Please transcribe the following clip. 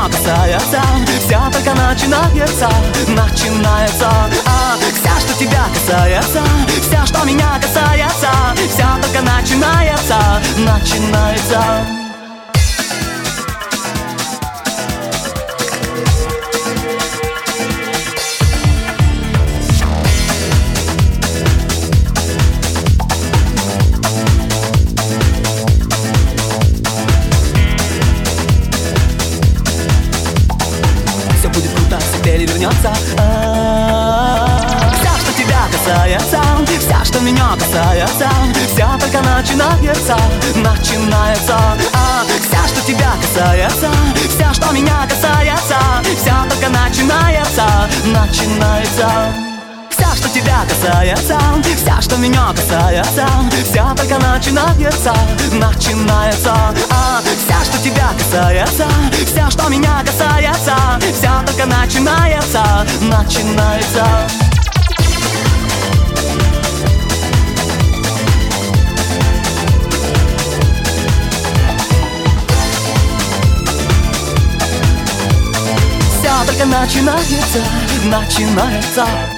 касается, вся только начинается, начинается. Вся, что тебя касается, вся, что меня касается, вся только начинается, начинается. Все будет круто, все перевернется. Вся, что тебя касается, вся, что меня касается, вся только начинается, начинается. Вся, что тебя касается, вся, что меня касается, вся только начинается, начинается. Вся, что тебя касается, вся, что меня касается, вся только начинается, начинается. Вся, что тебя касается, вся, что меня касается, вся только начинается, начинается. Вся только начинается, начинается.